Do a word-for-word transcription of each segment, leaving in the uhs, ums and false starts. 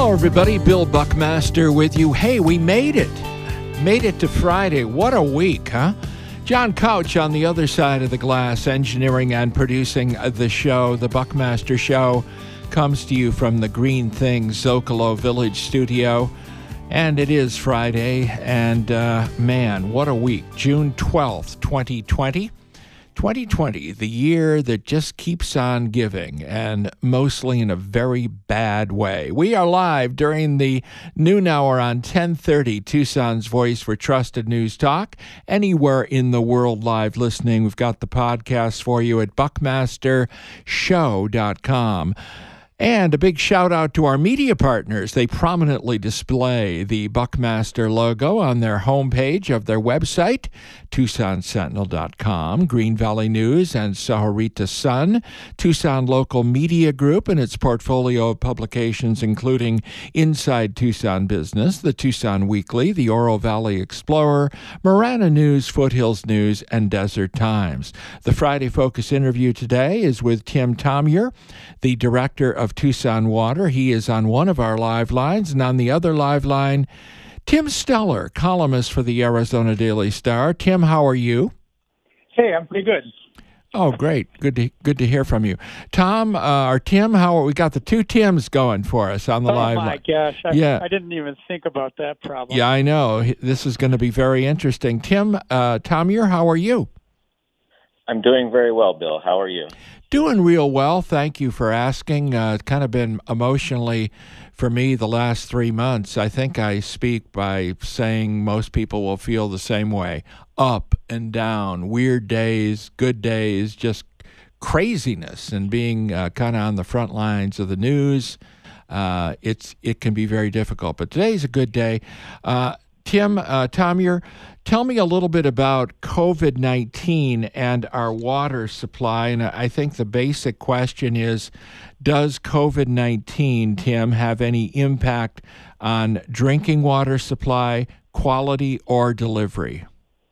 Hello, everybody. Bill Buckmaster with you. Hey, we made it. Made it to Friday. What a week, huh? John Couch on the other side of the glass, engineering and producing the show. The Buckmaster Show comes to you from the Green Things Zocalo Village studio. And it is Friday, and uh, man, what a week. June twelfth, twenty twenty. twenty twenty, the year that just keeps on giving, and mostly in a very bad way. We are live during the noon hour on ten thirty, Tucson's Voice for Trusted News Talk. Anywhere in the world live listening, we've got the podcast for you at buckmaster show dot com. And a big shout out to our media partners. They prominently display the Buckmaster logo on their homepage of their website, Tucson Sentinel dot com, Green Valley News and Sahuarita Sun, Tucson Local Media Group and its portfolio of publications including Inside Tucson Business, the Tucson Weekly, the Oro Valley Explorer, Marana News, Foothills News, and Desert Times. The Friday Focus interview today is with Tim Tomyer, the director of Tucson Water. He is on one of our live lines, and on the other live line, Tim Steller, columnist for the Arizona Daily Star. Tim, how are you? Hey, I'm pretty good. Oh, great. Good to good to hear from you. Tom, uh, or Tim, how are we? Got the two Tims going for us on the oh live line. Oh, my line. gosh. I, yeah. I didn't even think about that problem. Yeah, I know. This is going to be very interesting. Tim, uh, Tomyer, how are you? I'm doing very well, Bill. How are you? Doing real well. Thank you for asking. Uh, it's kind of been emotionally for me the last three months. I think I speak by saying most people will feel the same way. Up and down, weird days, good days, just craziness, and being uh, kind of on the front lines of the news. Uh, it's it can be very difficult, but today's a good day. Uh, Tim, uh, Tomyer, tell me a little bit about covid nineteen and our water supply. And I think the basic question is, does covid nineteen, Tim, have any impact on drinking water supply, quality, or delivery?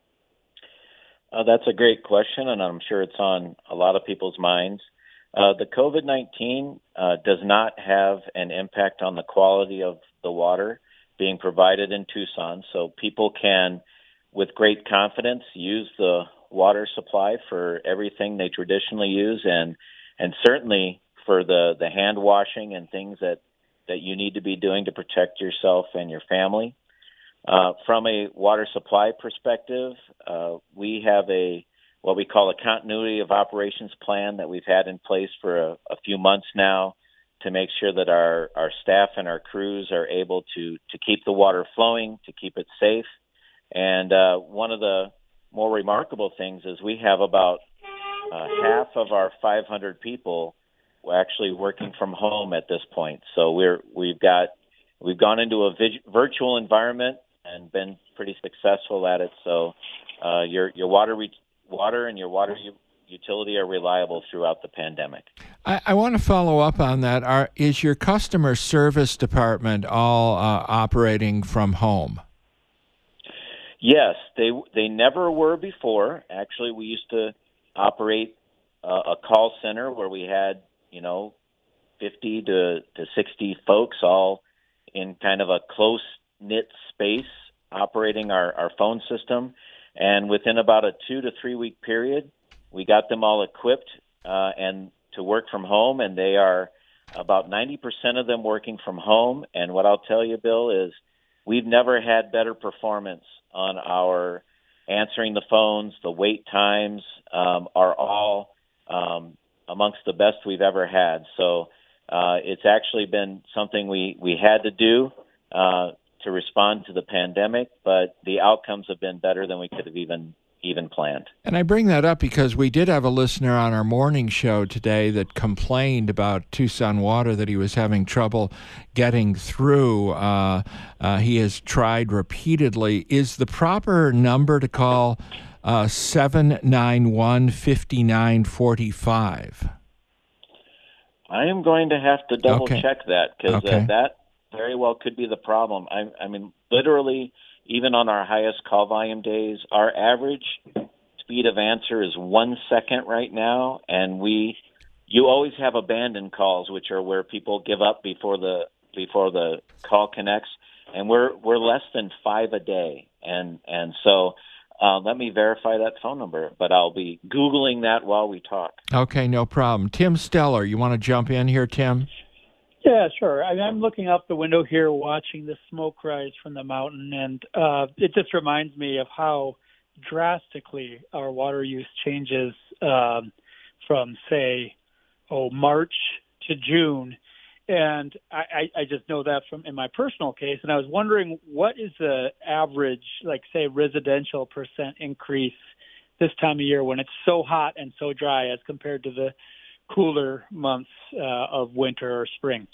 Uh, that's a great question, and I'm sure it's on a lot of people's minds. Uh, the covid nineteen uh, does not have an impact on the quality of the water being provided in Tucson, so people can, with great confidence, use the water supply for everything they traditionally use, and and certainly for the, the hand washing and things that, that you need to be doing to protect yourself and your family. Uh, from a water supply perspective, uh, we have a what we call a continuity of operations plan that we've had in place for a, a few months now, to make sure that our, our staff and our crews are able to, to keep the water flowing, to keep it safe. And uh, one of the more remarkable things is we have about uh, half of our five hundred people actually working from home at this point. So we're we've got we've gone into a vid- virtual environment and been pretty successful at it. So uh, your your water re- water and your water u- utility are reliable throughout the pandemic. I, I want to follow up on that. Are, is your customer service department all uh, operating from home? Yes, they they never were before. Actually, we used to operate uh, a call center where we had, you know, fifty to, to sixty folks all in kind of a close-knit space operating our, our phone system. And within about a two to three week period, we got them all equipped uh, and to work from home, and they are about ninety percent of them working from home. And what I'll tell you, Bill, is we've never had better performance on our answering the phones. The wait times um, are all um, amongst the best we've ever had. So uh, it's actually been something we, we had to do uh, to respond to the pandemic, but the outcomes have been better than we could have even even planned. And I bring that up because we did have a listener on our morning show today that complained about Tucson Water, that he was having trouble getting through. Uh, uh, he has tried repeatedly. Is the proper number to call uh, seven nine one, five nine four five? I am going to have to double okay. check that, because okay. uh, that very well could be the problem. I, I mean, literally, even on our highest call volume days, our average speed of answer is one second right now, and we, you always have abandoned calls, which are where people give up before the before the call connects, and we're we're less than five a day, and and so uh, let me verify that phone number, but I'll be Googling that while we talk. Okay, no problem. Tim Steller, you want to jump in here, Tim? Yeah, sure. I mean, I'm looking out the window here, watching the smoke rise from the mountain, and uh, it just reminds me of how drastically our water use changes um, from, say, oh, March to June. And I, I just know that from in my personal case. And I was wondering, what is the average, like, say, residential percent increase this time of year when it's so hot and so dry as compared to the cooler months uh, of winter or spring?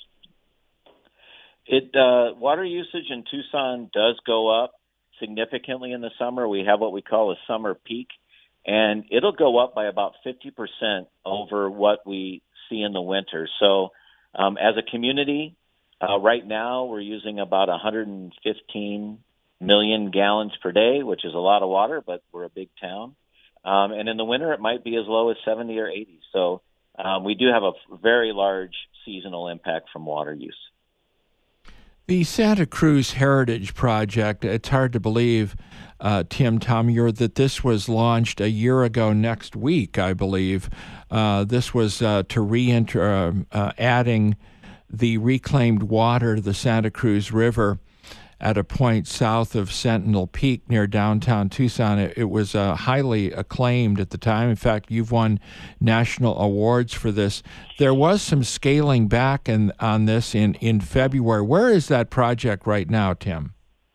It uh, water usage in Tucson does go up significantly in the summer. We have what we call a summer peak, and it'll go up by about fifty percent over what we see in the winter. So um, as a community, uh, right now we're using about one hundred fifteen million gallons per day, which is a lot of water, but we're a big town. Um, and in the winter, it might be as low as seventy or eighty. So um, we do have a very large seasonal impact from water use. The Santa Cruz Heritage Project, it's hard to believe, uh, Tim Tomier, that this was launched a year ago next week, I believe. Uh, this was uh, to re-enter, uh, uh, adding the reclaimed water to the Santa Cruz River at a point south of Sentinel Peak near downtown Tucson. It, it was uh, highly acclaimed at the time. In fact, you've won national awards for this. There was some scaling back in, on this in, in February. Where is that project right now, Tim?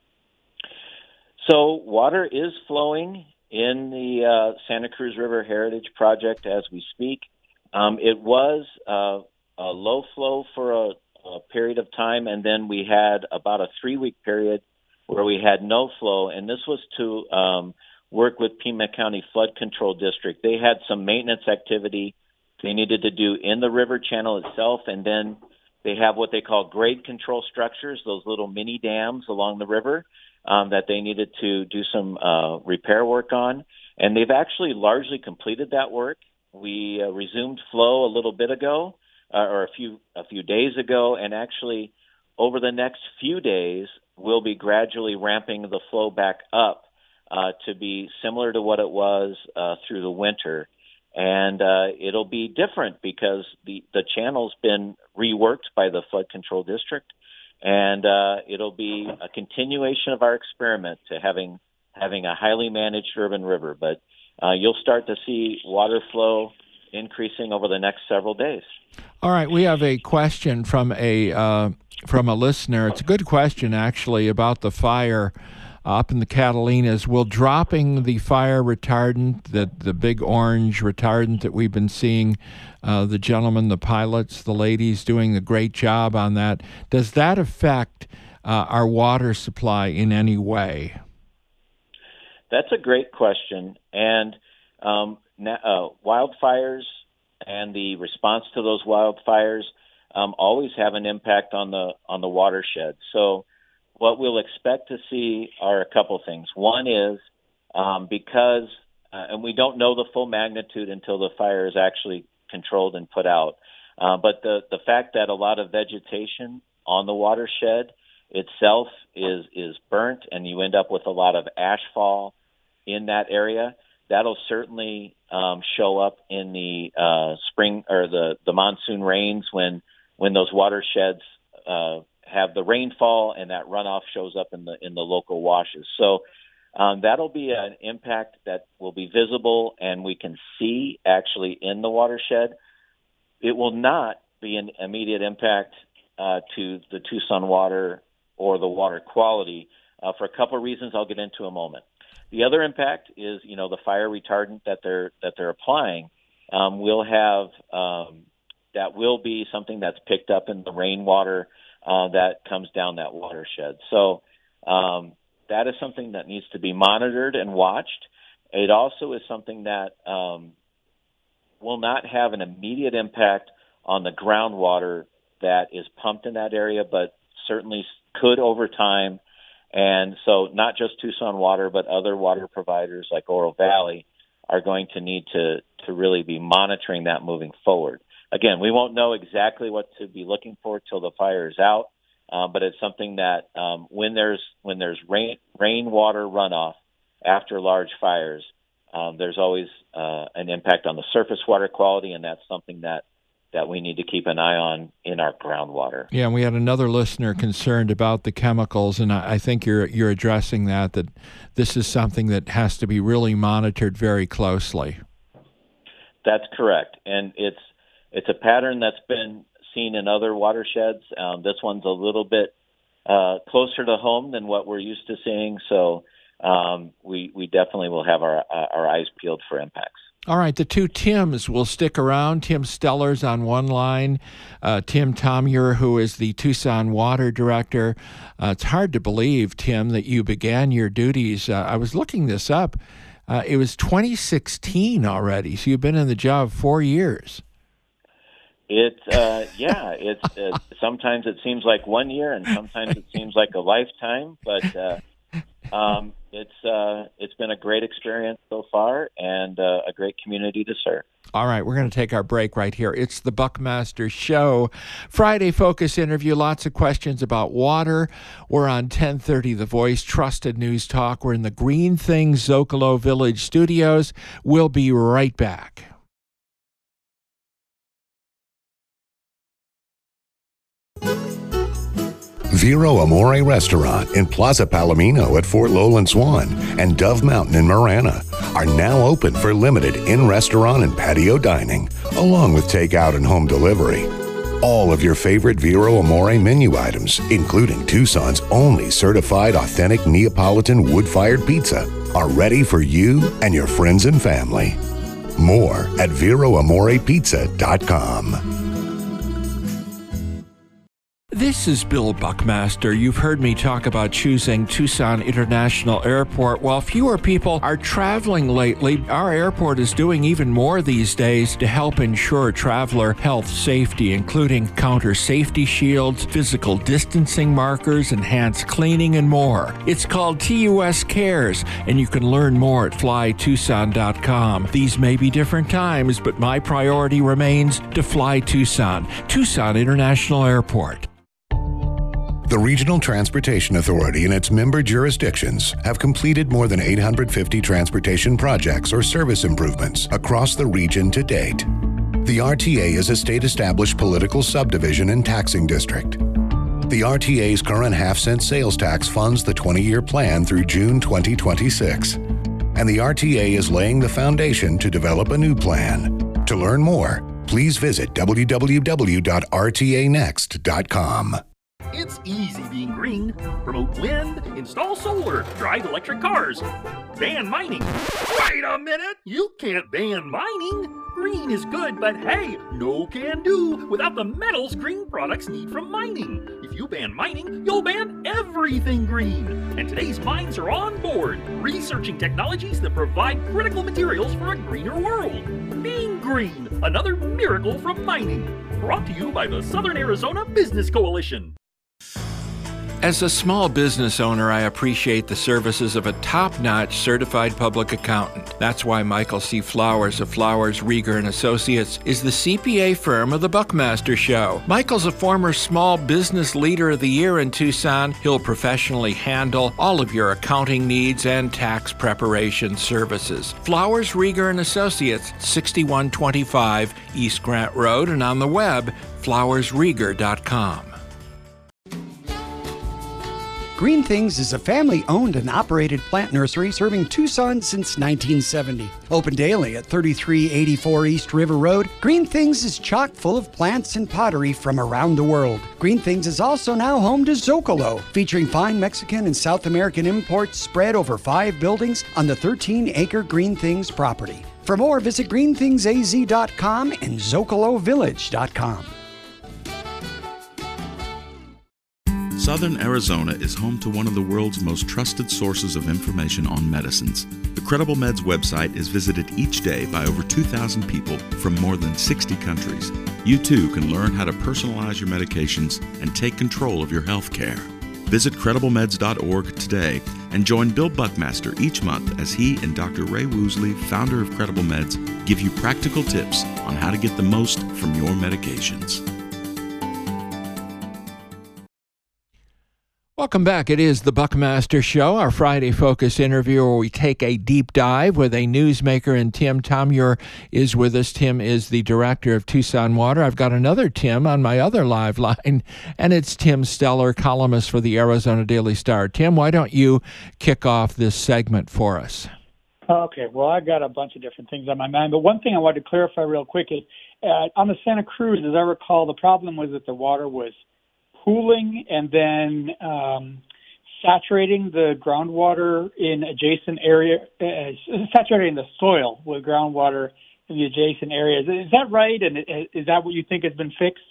So water is flowing in the uh, Santa Cruz River Heritage Project as we speak. Um, it was uh, a low flow for a a period of time, and then we had about a three-week period where we had no flow, and this was to um, work with Pima County Flood Control District. They had some maintenance activity they needed to do in the river channel itself, and then they have what they call grade control structures, those little mini dams along the river um, that they needed to do some uh, repair work on, and they've actually largely completed that work. We uh, resumed flow a little bit ago, Uh, or a few a few days ago, and actually over the next few days, we'll be gradually ramping the flow back up uh, to be similar to what it was uh, through the winter. And uh, it'll be different because the, the channel's been reworked by the Flood Control District, and uh, it'll be a continuation of our experiment to having having a highly managed urban river. But uh, you'll start to see water flow increasing over the next several days. All right, we have a question from a uh, from a listener. It's a good question, actually, about the fire up in the Catalinas. Will dropping the fire retardant, the, the big orange retardant that we've been seeing, uh, the gentlemen, the pilots, the ladies doing a great job on that, does that affect uh, our water supply in any way? That's a great question. And um, uh, wildfires and the response to those wildfires um, always have an impact on the on the watershed. So what we'll expect to see are a couple things. One is um, because, uh, and we don't know the full magnitude until the fire is actually controlled and put out, uh, but the, the fact that a lot of vegetation on the watershed itself is is burnt and you end up with a lot of ashfall in that area, that'll certainly um, show up in the uh, spring or the, the monsoon rains when when those watersheds uh, have the rainfall and that runoff shows up in the in the local washes. So um, that'll be an impact that will be visible and we can see actually in the watershed. It will not be an immediate impact uh, to the Tucson water or the water quality uh, for a couple of reasons I'll get into in a moment. The other impact is, you know, the fire retardant that they're that they're applying um, will have um, that will be something that's picked up in the rainwater uh, that comes down that watershed. So um, that is something that needs to be monitored and watched. It also is something that um, will not have an immediate impact on the groundwater that is pumped in that area, but certainly could over time. And so not just Tucson Water, but other water providers like Oro Valley are going to need to, to really be monitoring that moving forward. Again, we won't know exactly what to be looking for till the fire is out, uh, but it's something that um, when there's when there's rain rainwater runoff after large fires, um, there's always uh, an impact on the surface water quality, and that's something that that we need to keep an eye on in our groundwater. Yeah, and we had another listener concerned about the chemicals, and I, I think you're you're addressing that, that this is something that has to be really monitored very closely. That's correct, and it's it's a pattern that's been seen in other watersheds. Um, this one's a little bit uh, closer to home than what we're used to seeing, so um, we we definitely will have our uh, our eyes peeled for impacts. All right, the two Tims will stick around. Tim Steller's on one line, uh, Tim Tomier, who is the Tucson Water Director. Uh, it's hard to believe, Tim, that you began your duties. Uh, I was looking this up. Uh, it was twenty sixteen already, so you've been in the job four years. It, uh, yeah, it's uh, sometimes it seems like one year, and sometimes it seems like a lifetime. But uh, um, it's uh, it's been a great experience so far, and uh, a great community to serve. All right, we're going to take our break right here. It's the Buckmaster Show. Friday Focus interview, lots of questions about water. We're on ten thirty The Voice, Trusted News Talk. We're in the Green Things Zocalo Village studios. We'll be right back. Vero Amore Restaurant in Plaza Palomino at Fort Lowland Swan and Dove Mountain in Marana are now open for limited in-restaurant and patio dining, along with takeout and home delivery. All of your favorite Vero Amore menu items, including Tucson's only certified authentic Neapolitan wood-fired pizza, are ready for you and your friends and family. More at vero amore pizza dot com. This is Bill Buckmaster. You've heard me talk about choosing Tucson International Airport. While fewer people are traveling lately, our airport is doing even more these days to help ensure traveler health safety, including counter safety shields, physical distancing markers, enhanced cleaning, and more. It's called T U S Cares, and you can learn more at fly tucson dot com. These may be different times, but my priority remains to fly Tucson. Tucson International Airport. The Regional Transportation Authority and its member jurisdictions have completed more than eight hundred fifty transportation projects or service improvements across the region to date. The R T A is a state-established political subdivision and taxing district. The R T A's current half-cent sales tax funds the twenty-year plan through June twenty twenty-six, and the R T A is laying the foundation to develop a new plan. To learn more, please visit w w w dot r t a next dot com. It's easy being green. Promote wind, install solar, drive electric cars, ban mining. Wait a minute! You can't ban mining! Green is good, but hey, no can do without the metals green products need from mining. If you ban mining, you'll ban everything green. And today's mines are on board, researching technologies that provide critical materials for a greener world. Being green, another miracle from mining. Brought to you by the Southern Arizona Business Coalition. As a small business owner, I appreciate the services of a top-notch certified public accountant. That's why Michael C. Flowers of Flowers, Rieger and Associates is the C P A firm of the Buckmaster Show. Michael's a former Small Business Leader of the Year in Tucson. He'll professionally handle all of your accounting needs and tax preparation services. Flowers, Rieger and Associates, sixty-one twenty-five East Grant Road, and on the web, flowers rieger dot com. Green Things is a family-owned and operated plant nursery serving Tucson since nineteen seventy. Open daily at thirty-three eighty-four East River Road, Green Things is chock full of plants and pottery from around the world. Green Things is also now home to Zocalo, featuring fine Mexican and South American imports spread over five buildings on the thirteen acre Green Things property. For more, visit green things a z dot com and zocalo village dot com. Southern Arizona is home to one of the world's most trusted sources of information on medicines. The Credible Meds website is visited each day by over two thousand people from more than sixty countries. You too can learn how to personalize your medications and take control of your health care. Visit credible meds dot org today and join Bill Buckmaster each month as he and Doctor Ray Woosley, founder of Credible Meds, give you practical tips on how to get the most from your medications. Welcome back. It is the Buckmaster Show, our Friday Focus interview where we take a deep dive with a newsmaker, and Tim Tomure is with us. Tim is the director of Tucson Water. I've got another Tim on my other live line, and it's Tim Steller, columnist for the Arizona Daily Star. Tim, why don't you kick off this segment for us? Okay, well, I've got a bunch of different things on my mind, but one thing I wanted to clarify real quick is uh, on the Santa Cruz, as I recall, the problem was that the water was pooling and then um, saturating the groundwater in adjacent area, uh, saturating the soil with groundwater in the adjacent areas. Is that right? And is that what you think has been fixed?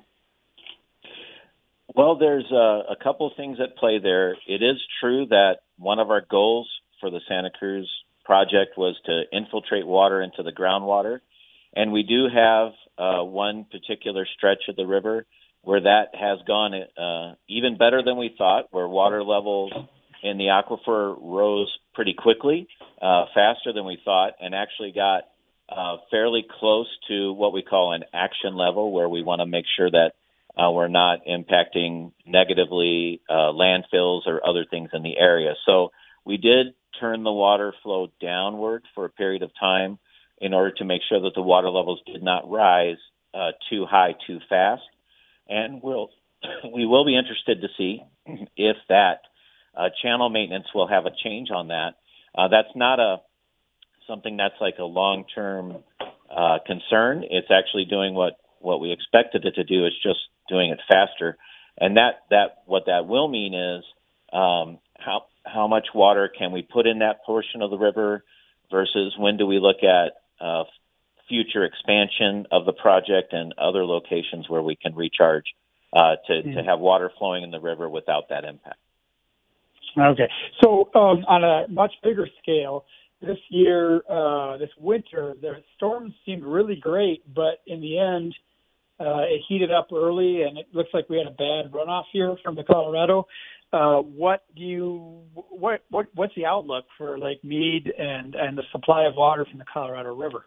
Well, there's a, a couple of things at play there. It is true that one of our goals for the Santa Cruz project was to infiltrate water into the groundwater. And we do have uh, one particular stretch of the river where that has gone uh, even better than we thought, where water levels in the aquifer rose pretty quickly, uh, faster than we thought, and actually got uh, fairly close to what we call an action level, where we want to make sure that uh, we're not impacting negatively uh, landfills or other things in the area. So we did turn the water flow downward for a period of time in order to make sure that the water levels did not rise uh, too high too fast. And we'll, we will be interested to see if that uh, channel maintenance will have a change on that. Uh, that's not a something that's like a long-term uh, concern. It's actually doing what, what we expected it to do. It's just doing it faster. And that, that what that will mean is um, how how much water can we put in that portion of the river versus when do we look at uh, future expansion of the project and other locations where we can recharge uh, to, mm. to have water flowing in the river without that impact. Okay. So um, on a much bigger scale, this year, uh, this winter, the storms seemed really great, but in the end, uh, it heated up early, and it looks like we had a bad runoff here from the Colorado. Uh, what do you what what what's the outlook for Lake Mead and, and the supply of water from the Colorado River?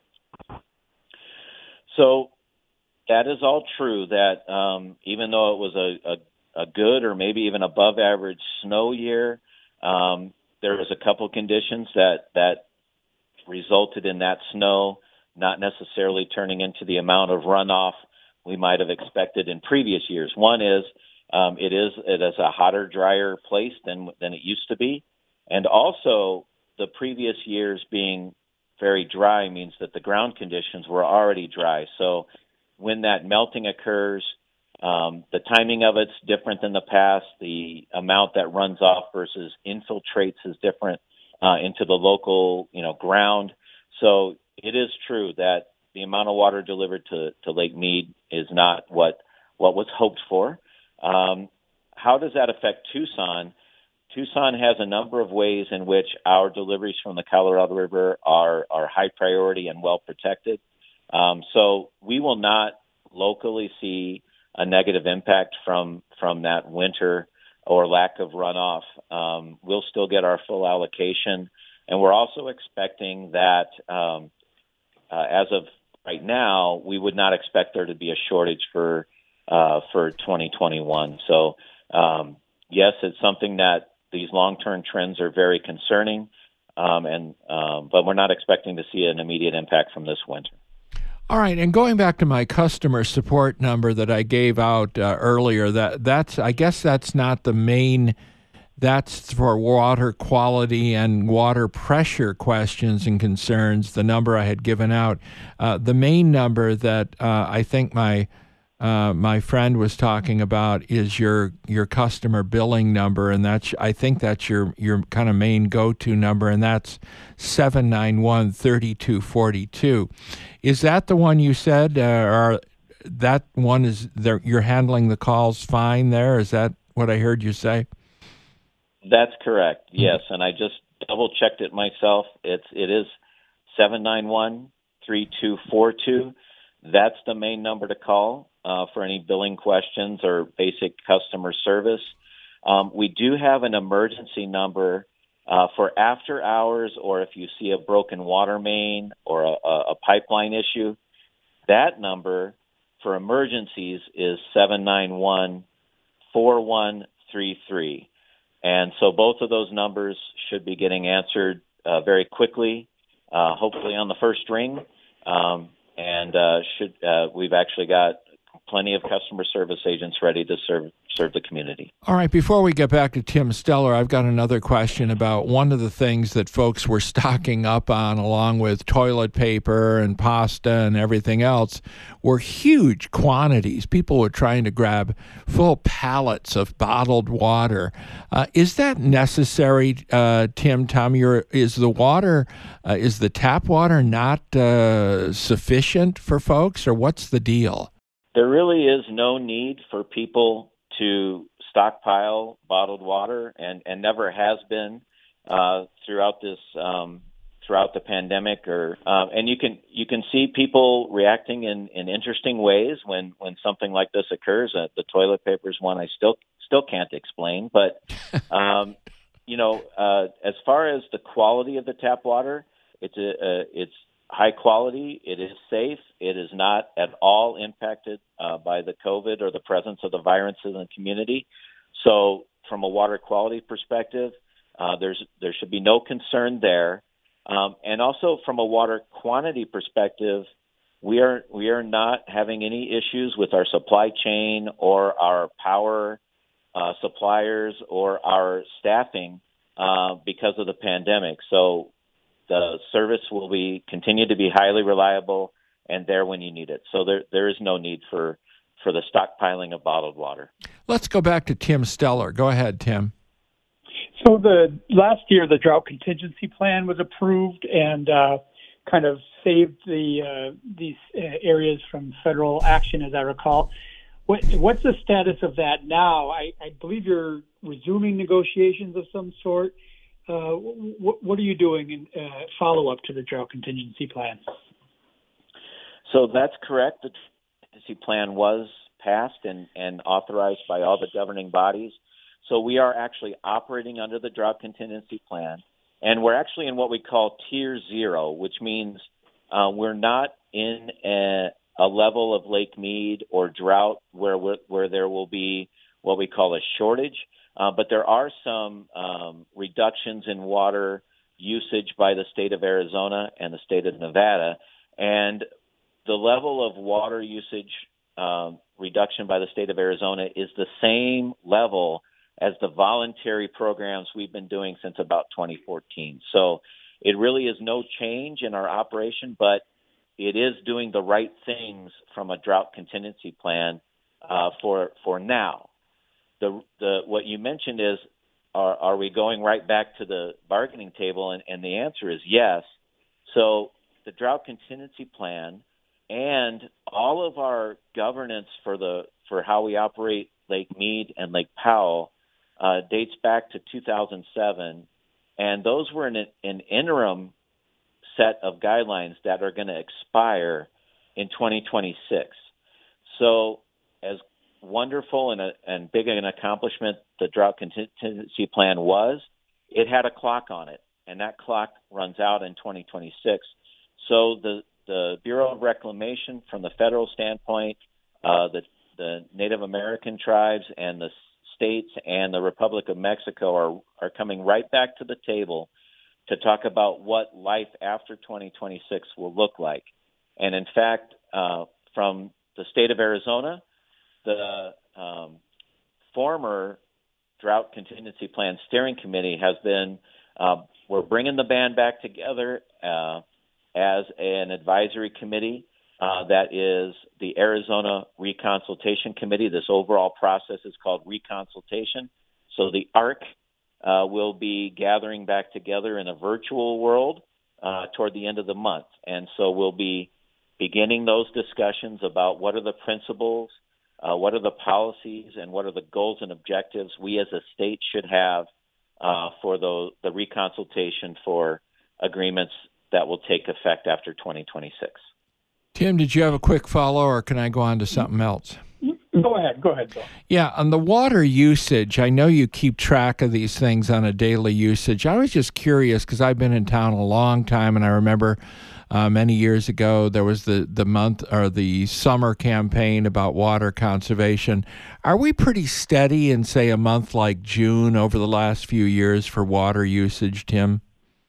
So that is all true. That um, even though it was a, a, a good or maybe even above average snow year, um, there was a couple conditions that that resulted in that snow not necessarily turning into the amount of runoff we might have expected in previous years. One is Um, it is it is a hotter, drier place than than it used to be, and also the previous years being very dry means that the ground conditions were already dry. So when that melting occurs, um, the timing of it's different than the past. The amount that runs off versus infiltrates is different uh, into the local, you know, ground. So it is true that the amount of water delivered to, to Lake Mead is not what what was hoped for. Um, how does that affect Tucson? Tucson has a number of ways in which our deliveries from the Colorado River are, are high priority and well protected. Um, so we will not locally see a negative impact from, from that winter or lack of runoff. Um, we'll still get our full allocation. And we're also expecting that um, uh, as of right now, we would not expect there to be a shortage for Uh, for twenty twenty-one. So, um, yes, it's something that these long-term trends are very concerning, um, and um, but we're not expecting to see an immediate impact from this winter. All right, and going back to my customer support number that I gave out uh, earlier, that that's I guess that's not the main. That's for water quality and water pressure questions and concerns. The number I had given out, uh, the main number that uh, I think my Uh, my friend was talking about is your your customer billing number, and that's I think that's your your kind of main go-to number, and that's seven nine one, three two four two. Is that the one you said, uh, or that one is there? You're handling the calls fine there? Is that what I heard you say? That's correct. Yes, and I just double checked it myself. It's it is seven nine one, three two four two. That's the main number to call uh, for any billing questions or basic customer service. Um, we do have an emergency number uh, for after hours, or if you see a broken water main or a, a pipeline issue. That number for emergencies is seven nine one, four one three three. And so both of those numbers should be getting answered uh, very quickly, uh, hopefully on the first ring. Um, and uh, should uh, we've actually got plenty of customer service agents ready to serve serve the community. All right, before we get back to Tim Steller, I've got another question about one of the things that folks were stocking up on, along with toilet paper and pasta and everything else, were huge quantities. People were trying to grab full pallets of bottled water. Uh, is that necessary, uh, Tim, Tom? You're, is the water, uh, is the tap water not uh, sufficient for folks, or what's the deal? There really is no need for people to stockpile bottled water, and, and never has been uh, throughout this um, throughout the pandemic. Or um, and you can you can see people reacting in, in interesting ways when, when something like this occurs. Uh, the toilet paper is one I still still can't explain, but um, you know, uh, as far as the quality of the tap water, it's a, uh, it's high quality. It is safe. It is not at all impacted uh, by the COVID or the presence of the viruses in the community. So from a water quality perspective, uh, there's there should be no concern there. Um, and also from a water quantity perspective, we are we are not having any issues with our supply chain or our power uh, suppliers or our staffing uh, because of the pandemic. So the service will be continue to be highly reliable and there when you need it. So there there is no need for, for the stockpiling of bottled water. Let's go back to Tim Steller. Go ahead, Tim. So the last year, the drought contingency plan was approved and uh, kind of saved the uh, these uh, areas from federal action, as I recall. What, what's the status of that now? I, I believe you're resuming negotiations of some sort. Uh, what, what are you doing in uh, follow-up to the drought contingency plan? So that's correct. The contingency plan was passed and, and authorized by all the governing bodies. So we are actually operating under the drought contingency plan, and we're actually in what we call tier zero, which means uh, we're not in a, a level of Lake Mead or drought where where there will be what we call a shortage. Uh, but there are some um, reductions in water usage by the state of Arizona and the state of Nevada. And the level of water usage um, reduction by the state of Arizona is the same level as the voluntary programs we've been doing since about twenty fourteen. So it really is no change in our operation, but it is doing the right things from a drought contingency plan uh, for for now. The, the what you mentioned is, are, are we going right back to the bargaining table? And, and the answer is yes. So the drought contingency plan and all of our governance for the for how we operate Lake Mead and Lake Powell uh, dates back to two thousand seven, and those were an, an interim set of guidelines that are going to expire in twenty twenty-six. So as wonderful and, a, and big an accomplishment the drought contingency plan was, it had a clock on it, and that clock runs out in twenty twenty-six. So the, the Bureau of Reclamation, from the federal standpoint, uh, the, the Native American tribes and the states and the Republic of Mexico are, are coming right back to the table to talk about what life after twenty twenty-six will look like. And in fact, uh, from the state of Arizona, the um, former Drought Contingency Plan Steering Committee has been, uh, we're bringing the band back together uh, as an advisory committee uh, that is the Arizona Reconsultation Committee. This overall process is called reconsultation. So the A R C uh, will be gathering back together in a virtual world uh, toward the end of the month. And so we'll be beginning those discussions about what are the principles, Uh, what are the policies, and what are the goals and objectives we as a state should have uh, for the, the reconsultation for agreements that will take effect after twenty twenty-six. Tim, did you have a quick follow, or can I go on to something else? Go ahead. Go ahead, Bill. Yeah, on the water usage, I know you keep track of these things on a daily usage. I was just curious because I've been in town a long time, and I remember Uh, many years ago, there was the, the month or the summer campaign about water conservation. Are we pretty steady in, say, a month like June over the last few years for water usage, Tim?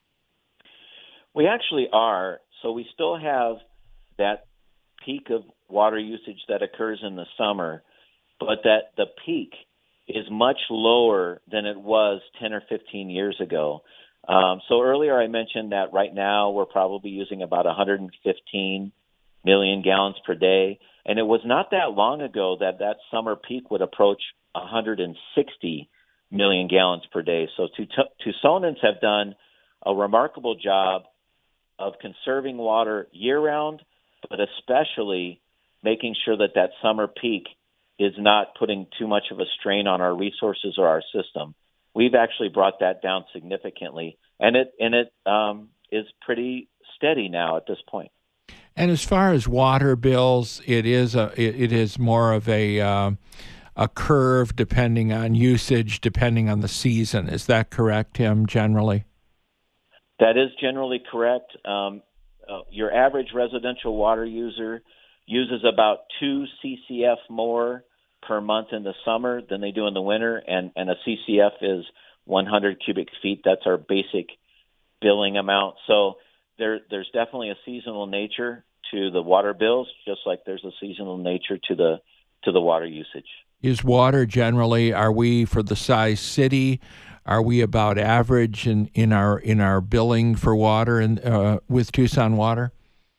We actually are. So we still have that peak of water usage that occurs in the summer, but that the peak is much lower than it was ten or fifteen years ago. Um, so earlier I mentioned that right now we're probably using about one hundred fifteen million gallons per day, and it was not that long ago that that summer peak would approach one hundred sixty million gallons per day. So Tucsonans have done a remarkable job of conserving water year-round, but especially making sure that that summer peak is not putting too much of a strain on our resources or our system. We've actually brought that down significantly, and it and it um, is pretty steady now at this point. And as far as water bills, it is a it, it is more of a uh, a curve depending on usage, depending on the season. Is that correct, Tim? Generally, that is generally correct. Um, uh, your average residential water user uses about two C C F more per month in the summer than they do in the winter, and, and a C C F is one hundred cubic feet. That's our basic billing amount. So there, there's definitely a seasonal nature to the water bills, just like there's a seasonal nature to the to the water usage. Is water generally, are we, for the size city, are we about average in, in our in our billing for water and uh, with Tucson Water?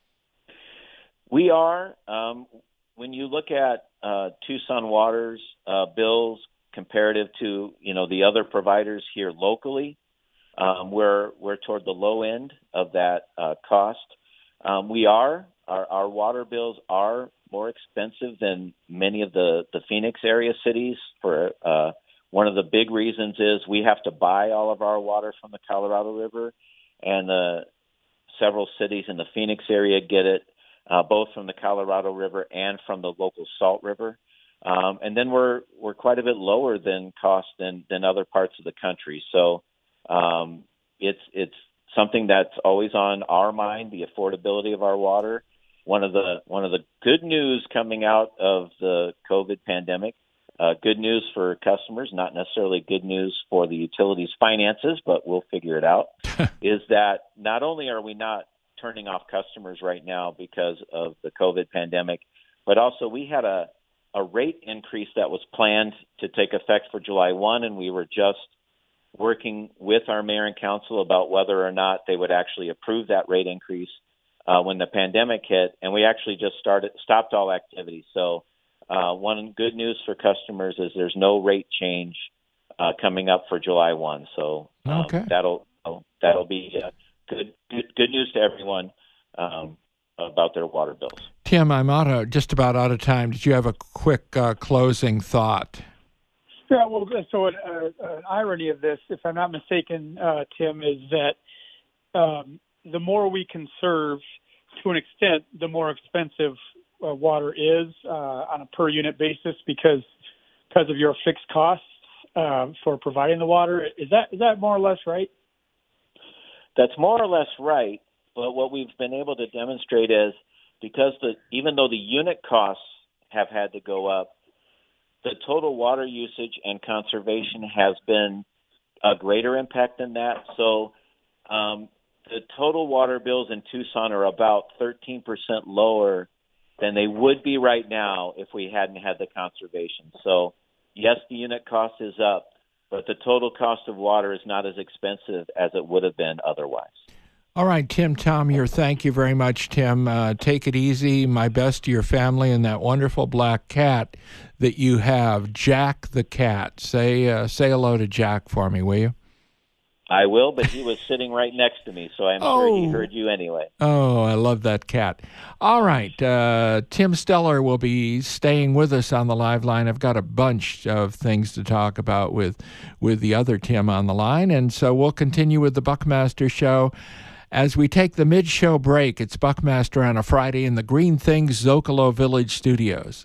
We are. Um, when you look at uh, Tucson Water's uh, bills comparative to you know the other providers here locally, um, we're we're toward the low end of that uh, cost. Um, we are our, our water bills are more expensive than many of the, the Phoenix area cities. For uh, one of the big reasons is we have to buy all of our water from the Colorado River, and the several cities in the Phoenix area get it. Uh, both from the Colorado River and from the local Salt River. Um, and then we're we're quite a bit lower than cost than, than other parts of the country. So um, it's it's something that's always on our mind, the affordability of our water. One of the one of the good news coming out of the COVID pandemic, uh, good news for customers, not necessarily good news for the utilities' finances, but we'll figure it out, is that not only are we not turning off customers right now because of the COVID pandemic, but also we had a, a rate increase that was planned to take effect for July first, and we were just working with our mayor and council about whether or not they would actually approve that rate increase uh, when the pandemic hit, and we actually just started stopped all activity. So uh, one good news for customers is there's no rate change uh, coming up for July first. So um, okay. that'll that'll be uh, Good, good, good news to everyone um, about their water bills. Tim, I'm out of, just about out of time. Did you have a quick uh, closing thought? Yeah, well, so an, uh, an irony of this, if I'm not mistaken, uh, Tim, is that um, the more we conserve, to an extent, the more expensive uh, water is uh, on a per unit basis because because of your fixed costs uh, for providing the water. Is that is that more or less right? That's more or less right, but what we've been able to demonstrate is because the even though the unit costs have had to go up, the total water usage and conservation has been a greater impact than that. So um, the total water bills in Tucson are about thirteen percent lower than they would be right now if we hadn't had the conservation. So yes, the unit cost is up, but the total cost of water is not as expensive as it would have been otherwise. All right, Tim Tomyer, thank you very much, Tim. Uh, take it easy. My best to your family and that wonderful black cat that you have, Jack the cat. Say uh, say hello to Jack for me, will you? I will, but he was sitting right next to me, so I'm oh. sure he heard you anyway. Oh, I love that cat. All right, uh, Tim Steller will be staying with us on the live line. I've got a bunch of things to talk about with, with the other Tim on the line, and so we'll continue with the Buckmaster Show. As we take the mid-show break, it's Buckmaster on a Friday in the Green Things Zocalo Village Studios.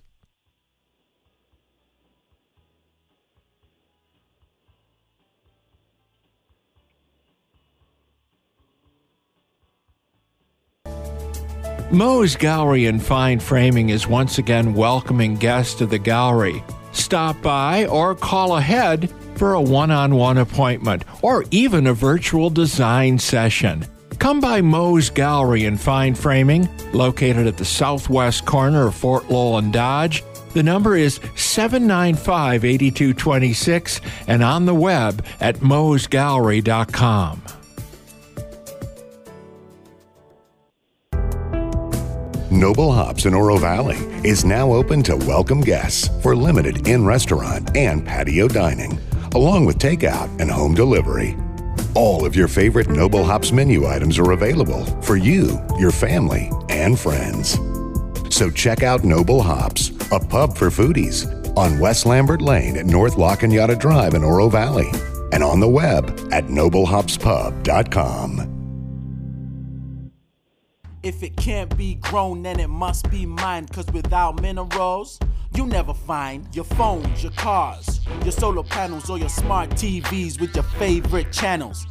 Moe's Gallery and Fine Framing is once again welcoming guests to the gallery. Stop by or call ahead for a one-on-one appointment or even a virtual design session. Come by Moe's Gallery and Fine Framing, located at the southwest corner of Fort Lowell and Dodge. The number is seven nine five, eight two two six and on the web at moes gallery dot com. Noble Hops in Oro Valley is now open to welcome guests for limited in-restaurant and patio dining, along with takeout and home delivery. All of your favorite Noble Hops menu items are available for you, your family, and friends. So check out Noble Hops, a pub for foodies, on West Lambert Lane at North La Cañada Drive in Oro Valley, and on the web at noble hops pub dot com. If it can't be grown, then it must be mine. Cause without minerals, you never find your phones, your cars, your solar panels, or your smart T Vs with your favorite channels.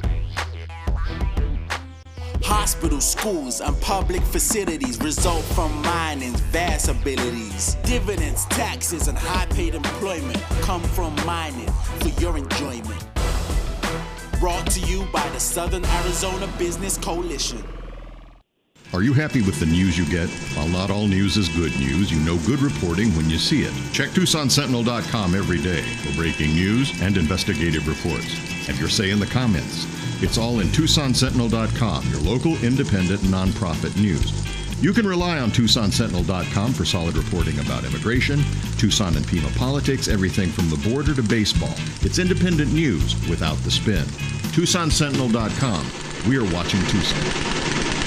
Hospitals, schools, and public facilities result from mining's vast abilities. Dividends, taxes, and high-paid employment come from mining for your enjoyment. Brought to you by the Southern Arizona Business Coalition. Are you happy with the news you get? While not all news is good news, you know good reporting when you see it. Check Tucson Sentinel dot com every day for breaking news and investigative reports. Have your say in the comments. It's all in Tucson Sentinel dot com, your local independent nonprofit news. You can rely on Tucson Sentinel dot com for solid reporting about immigration, Tucson and Pima politics, everything from the border to baseball. It's independent news without the spin. Tucson Sentinel dot com. We are watching Tucson.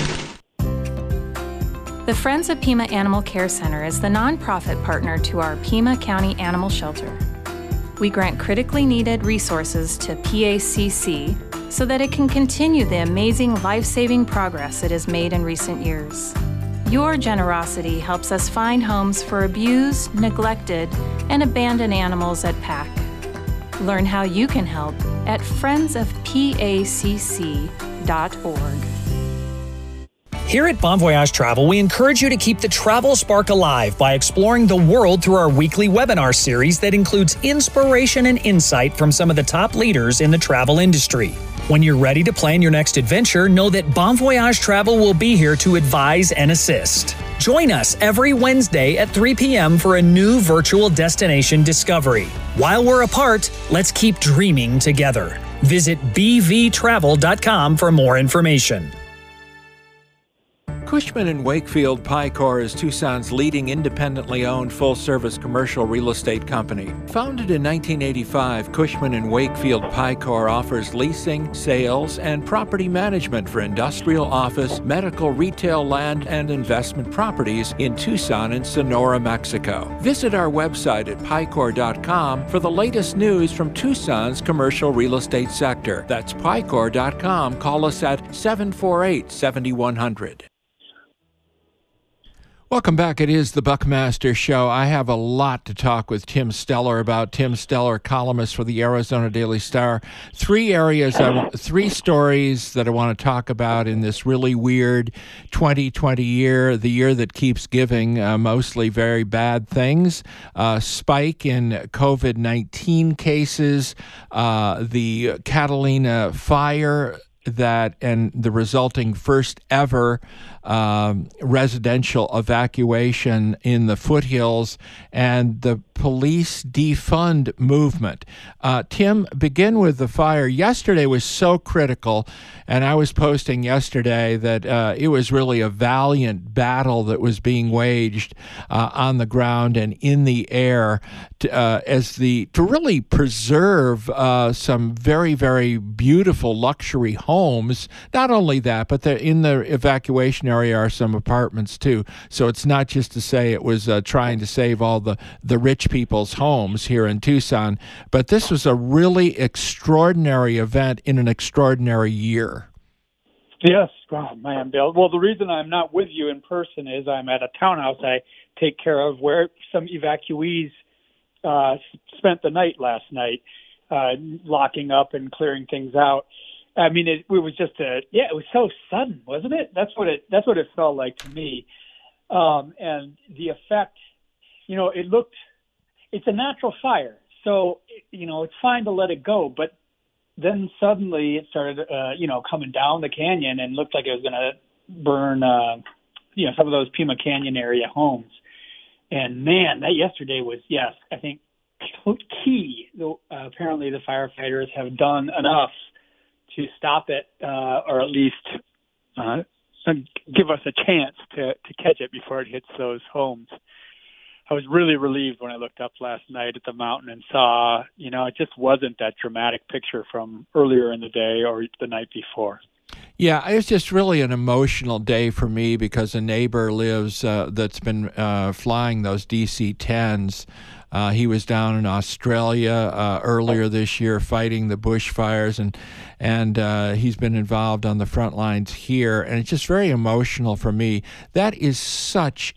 The Friends of Pima Animal Care Center is the nonprofit partner to our Pima County Animal Shelter. We grant critically needed resources to P A C C so that it can continue the amazing life-saving progress it has made in recent years. Your generosity helps us find homes for abused, neglected, and abandoned animals at P A C. Learn how you can help at friends of P A C C dot org. Here at Bon Voyage Travel, we encourage you to keep the travel spark alive by exploring the world through our weekly webinar series that includes inspiration and insight from some of the top leaders in the travel industry. When you're ready to plan your next adventure, know that Bon Voyage Travel will be here to advise and assist. Join us every Wednesday at three p.m. for a new virtual destination discovery. While we're apart, let's keep dreaming together. Visit b v travel dot com for more information. Cushman and Wakefield Picor is Tucson's leading independently owned full-service commercial real estate company. Founded in nineteen eighty-five, Cushman and Wakefield Picor offers leasing, sales, and property management for industrial, office, medical, retail, land, and investment properties in Tucson and Sonora, Mexico. Visit our website at picor dot com for the latest news from Tucson's commercial real estate sector. That's picor dot com. Call us at seven four eight, seven one zero zero. Welcome back. It is the Buckmaster Show. I have a lot to talk with Tim Steller about. Tim Steller, columnist for the Arizona Daily Star. Three areas, I, three stories that I want to talk about in this really weird twenty twenty year, the year that keeps giving uh, mostly very bad things. Uh, spike in COVID nineteen cases, uh, the Catalina fire, that and the resulting first ever um, residential evacuation in the foothills, and the police defund movement. Uh, Tim, begin with the fire. Yesterday was so critical, and I was posting yesterday that uh, it was really a valiant battle that was being waged uh, on the ground and in the air to, uh, as the to really preserve uh, some very, very beautiful luxury homes. Not only that, but the, in the evacuation area are some apartments too. So it's not just to say it was uh, trying to save all the, the rich people's homes here in Tucson, but this was a really extraordinary event in an extraordinary year. Yes, oh, man, Bill. Well, the reason I'm not with you in person is I'm at a townhouse I take care of where some evacuees uh, spent the night last night, uh, locking up and clearing things out. I mean, it, it was just a yeah. It was so sudden, wasn't it? That's what it. That's what it felt like to me. Um, and the effect, you know, it looked. It's a natural fire, so you know it's fine to let it go. But then suddenly it started, uh, you know, coming down the canyon and looked like it was going to burn, uh, you know, some of those Pima Canyon area homes. And man, that yesterday was yes, I think key. Uh, apparently, the firefighters have done enough to stop it, uh, or at least uh, give us a chance to, to catch it before it hits those homes. I was really relieved when I looked up last night at the mountain and saw, you know, it just wasn't that dramatic picture from earlier in the day or the night before. Yeah, it was just really an emotional day for me because a neighbor lives uh, that's been uh, flying those D C tens. Uh, he was down in Australia uh, earlier this year fighting the bushfires, and and uh, he's been involved on the front lines here, and it's just very emotional for me. That is such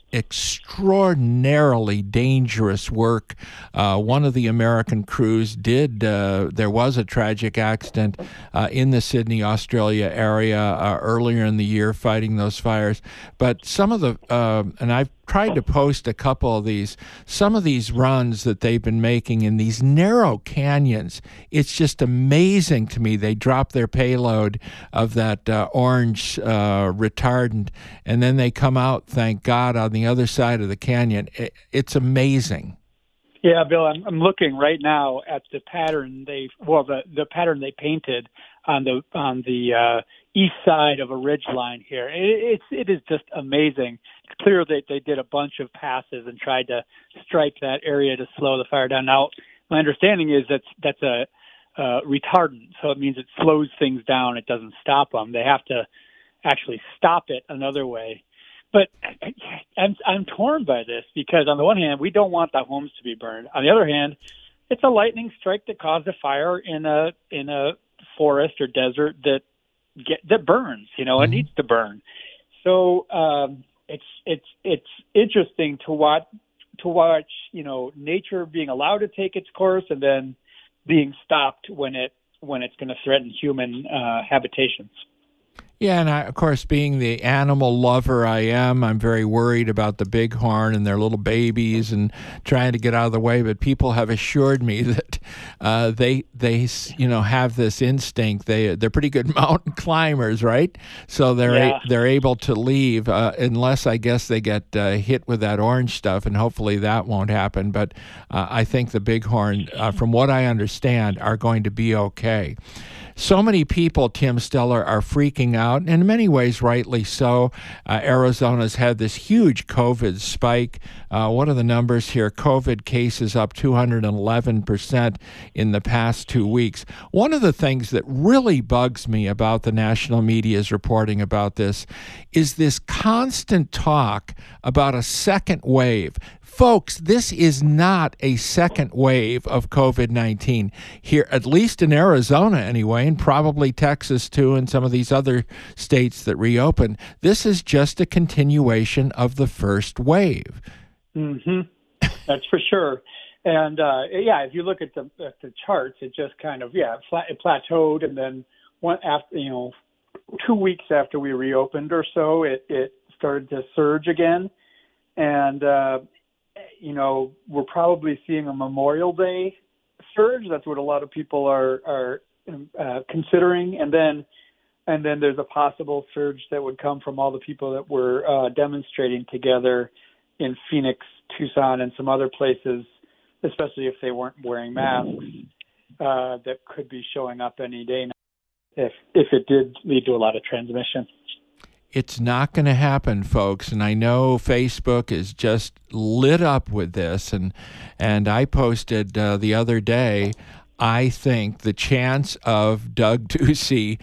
extraordinarily dangerous work. Uh, one of the American crews did, uh, there was a tragic accident uh, in the Sydney, Australia area uh, earlier in the year fighting those fires, but some of the, uh, and I've tried to post a couple of these, some of these runs that they've been making in these narrow canyons. It's just amazing to me. They drop their payload of that uh, orange uh, retardant, and then they come out, thank God, on the other side of the canyon. It, it's amazing. Yeah, Bill, I'm, I'm looking right now at the pattern they, well, the, the pattern they painted on the on the uh, east side of a ridge line here. It, it's it is just amazing. It's clear that they did a bunch of passes and tried to strike that area to slow the fire down. Now, my understanding is that's that's a uh, retardant, so it means it slows things down. It doesn't stop them. They have to actually stop it another way. But I'm I'm torn by this because on the one hand, we don't want the homes to be burned. On the other hand, it's a lightning strike that caused a fire in a in a forest or desert that get that burns. You know, mm-hmm. It needs to burn. So um, it's it's it's interesting to watch to watch. You know, nature being allowed to take its course and then being stopped when it when it's going to threaten human uh, habitations. Yeah, and I, of course, being the animal lover I am, I'm very worried about the bighorn and their little babies and trying to get out of the way. But people have assured me that uh, they they you know have this instinct. They they're pretty good mountain climbers, right? So they're yeah. a, they're able to leave uh, unless I guess they get uh, hit with that orange stuff, and hopefully that won't happen. But uh, I think the bighorn, uh, from what I understand, are going to be okay. So many people, Tim Stellar, are freaking out, and in many ways, rightly so. Uh, Arizona's had this huge COVID spike. Uh, what are the numbers here? COVID cases up two hundred eleven percent in the past two weeks. One of the things that really bugs me about the national media's reporting about this is this constant talk about a second wave. Folks, this is not a second wave of COVID nineteen here, at least in Arizona anyway, and probably Texas too, and some of these other states that reopen. This is just a continuation of the first wave. Mm-hmm. That's for sure. And uh, yeah, if you look at the at the charts, it just kind of yeah, flat, it plateaued, and then one after you know, two weeks after we reopened or so, it it started to surge again, and. Uh, You know, we're probably seeing a Memorial Day surge. That's what a lot of people are are uh, considering, and then and then there's a possible surge that would come from all the people that were uh, demonstrating together in Phoenix, Tucson, and some other places, especially if they weren't wearing masks. Uh, that could be showing up any day now if if it did lead to a lot of transmission. It's not going to happen, folks, and I know Facebook is just lit up with this, and and I posted uh, the other day, I think the chance of Doug Ducey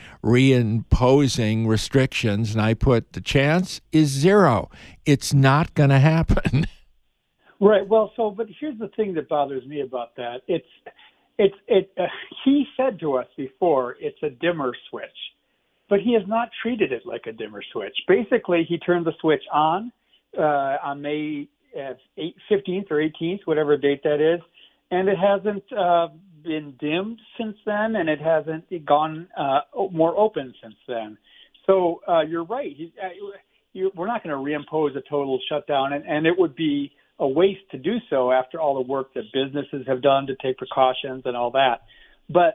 reimposing restrictions, and I put the chance is zero. It's not going to happen. Right, well, so, but here's the thing that bothers me about that. It's, it's, it. Uh, he said to us before, it's a dimmer switch. But he has not treated it like a dimmer switch. Basically, he turned the switch on uh, on May fifteenth or eighteenth, whatever date that is, and it hasn't uh, been dimmed since then, and it hasn't gone uh, more open since then. So uh, you're right. You, uh, you, we're not going to reimpose a total shutdown, and, and it would be a waste to do so after all the work that businesses have done to take precautions and all that. But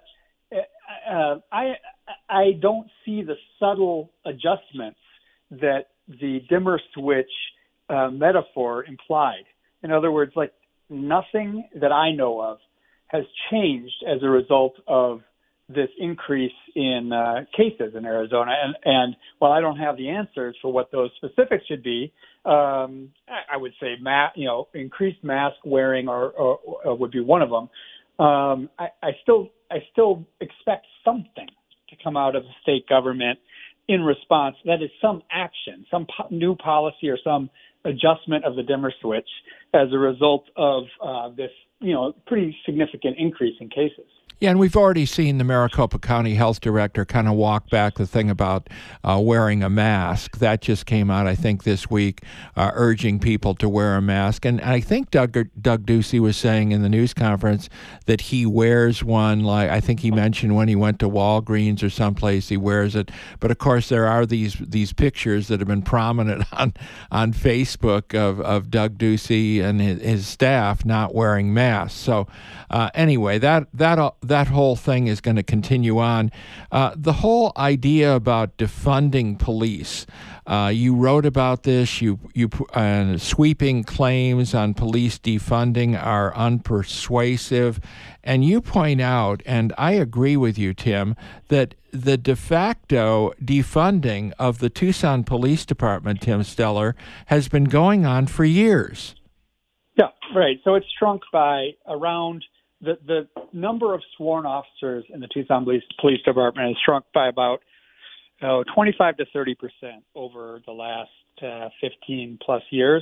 uh, I I don't see the subtle adjustments that the dimmer switch uh, metaphor implied. In other words, like nothing that I know of has changed as a result of this increase in uh, cases in Arizona. And, and while I don't have the answers for what those specifics should be, um, I, I would say, ma- you know, increased mask wearing or, or, or would be one of them. Um, I, I still, I still expect something to come out of the state government in response. That is some action, some po- new policy or some adjustment of the dimmer switch as a result of uh, this, you know, pretty significant increase in cases. Yeah, and we've already seen the Maricopa County Health Director kind of walk back the thing about uh, wearing a mask. That just came out, I think, this week, uh, urging people to wear a mask. And I think Doug Doug Ducey was saying in the news conference that he wears one, like I think he mentioned when he went to Walgreens or someplace, he wears it. But, of course, there are these these pictures that have been prominent on, on Facebook of, of Doug Ducey and his, his staff not wearing masks. So, uh, anyway, that that that whole thing is going to continue on. Uh, the whole idea about defunding police, uh, you wrote about this. You you uh, sweeping claims on police defunding are unpersuasive, and you point out, and I agree with you, Tim, that the de facto defunding of the Tucson Police Department, Tim Steller, has been going on for years. Yeah, right. So it's shrunk by around the the number of sworn officers in the Tucson Police, Police Department has shrunk by about oh, twenty-five to thirty percent over the last uh, fifteen plus years.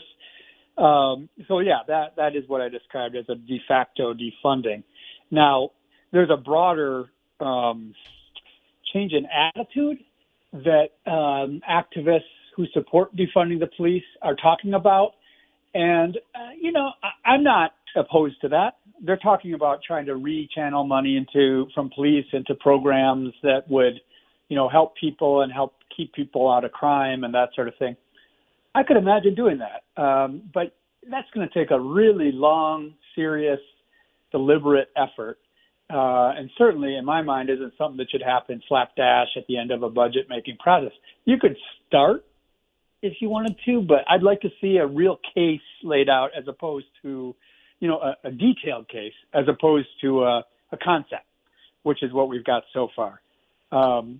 Um, so yeah, that that is what I described as a de facto defunding. Now, there's a broader um, change in attitude that um, activists who support defunding the police are talking about. And, uh, you know, I, I'm not opposed to that. They're talking about trying to rechannel money into from police into programs that would, you know, help people and help keep people out of crime and that sort of thing. I could imagine doing that. Um, but that's going to take a really long, serious, deliberate effort. Uh, and certainly, in my mind, isn't something that should happen slapdash at the end of a budget-making process. You could start if you wanted to, but I'd like to see a real case laid out as opposed to, you know, a, a detailed case as opposed to a, a concept, which is what we've got so far. Um,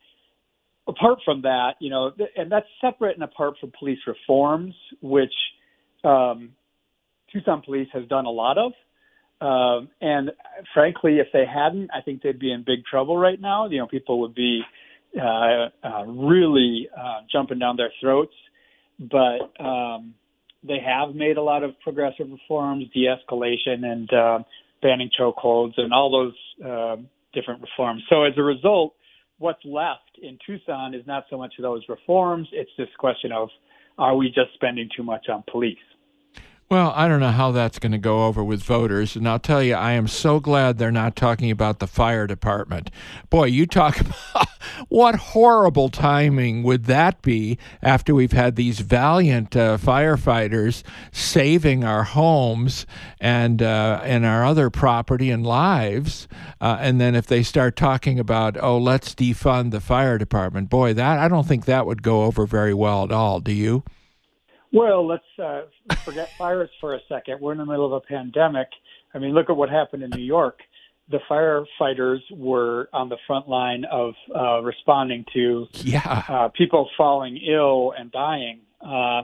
apart from that, you know, th- and that's separate and apart from police reforms, which um, Tucson Police has done a lot of. Um, and frankly, if they hadn't, I think they'd be in big trouble right now. You know, people would be uh, uh, really uh, jumping down their throats. But um, they have made a lot of progressive reforms, de-escalation and uh, banning chokeholds and all those uh, different reforms. So as a result, what's left in Tucson is not so much of those reforms. It's this question of, are we just spending too much on police? Well, I don't know how that's going to go over with voters, and I'll tell you, I am so glad they're not talking about the fire department. Boy, you talk about what horrible timing would that be after we've had these valiant uh, firefighters saving our homes and uh, and our other property and lives, uh, and then if they start talking about, oh, let's defund the fire department, boy, that I don't think that would go over very well at all. Do you? Well, let's uh, forget fires for a second. We're in the middle of a pandemic. I mean, look at what happened in New York. The firefighters were on the front line of uh, responding to yeah. uh, people falling ill and dying. Uh,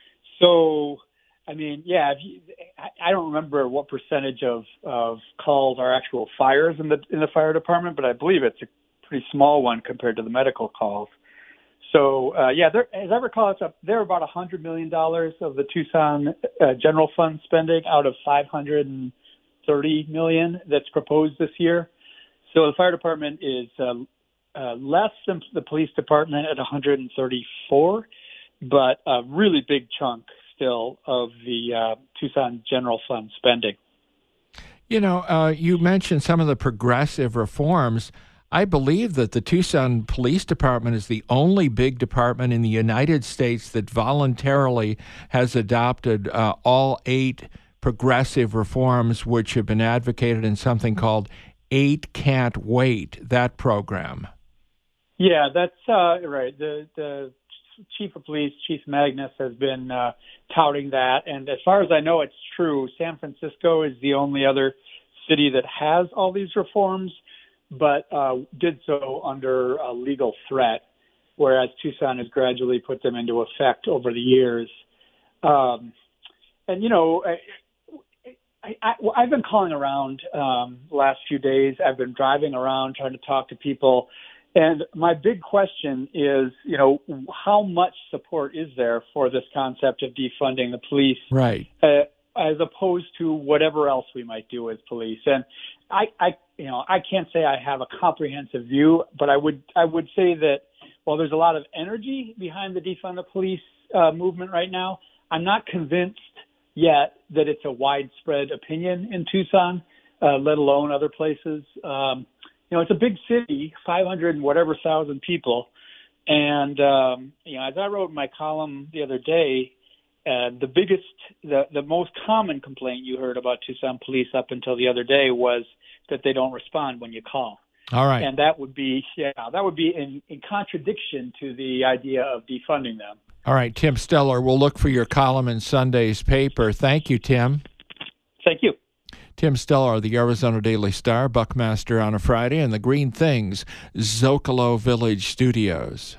so, I mean, yeah, if you, I, I don't remember what percentage of, of calls are actual fires in the in the fire department, but I believe it's a pretty small one compared to the medical calls. So, uh, yeah, there, as I recall, it's up, they're about one hundred million dollars of the Tucson uh, general fund spending out of five hundred thirty million dollars that's proposed this year. So the fire department is uh, uh, less than the police department at one hundred thirty-four, but a really big chunk still of the uh, Tucson general fund spending. You know, uh, you mentioned some of the progressive reforms. I believe that the Tucson Police Department is the only big department in the United States that voluntarily has adopted uh, all eight progressive reforms, which have been advocated in something called Eight Can't Wait, that program. Yeah, that's uh, right. The the Chief of Police, Chief Magnus, has been uh, touting that. And as far as I know, it's true. San Francisco is the only other city that has all these reforms, but uh, did so under a legal threat, whereas Tucson has gradually put them into effect over the years. Um, and, you know, I, I, I've been calling around um, the last few days. I've been driving around trying to talk to people. And my big question is, you know, how much support is there for this concept of defunding the police? Right. Uh, as opposed to whatever else we might do as police. And I, I, you know, I can't say I have a comprehensive view, but I would, I would say that while there's a lot of energy behind the defund the police uh, movement right now, I'm not convinced yet that it's a widespread opinion in Tucson, uh, let alone other places. Um, You know, it's a big city, five hundred and whatever thousand people. And, um, you know, as I wrote in my column the other day, uh, the biggest, the, the most common complaint you heard about Tucson police up until the other day was that they don't respond when you call. All right. And that would be, yeah, that would be in, in contradiction to the idea of defunding them. All right, Tim Stellar, we'll look for your column in Sunday's paper. Thank you, Tim. Thank you. Tim Stellar, the Arizona Daily Star, Buckmaster on a Friday, and the Green Things, Zocalo Village Studios.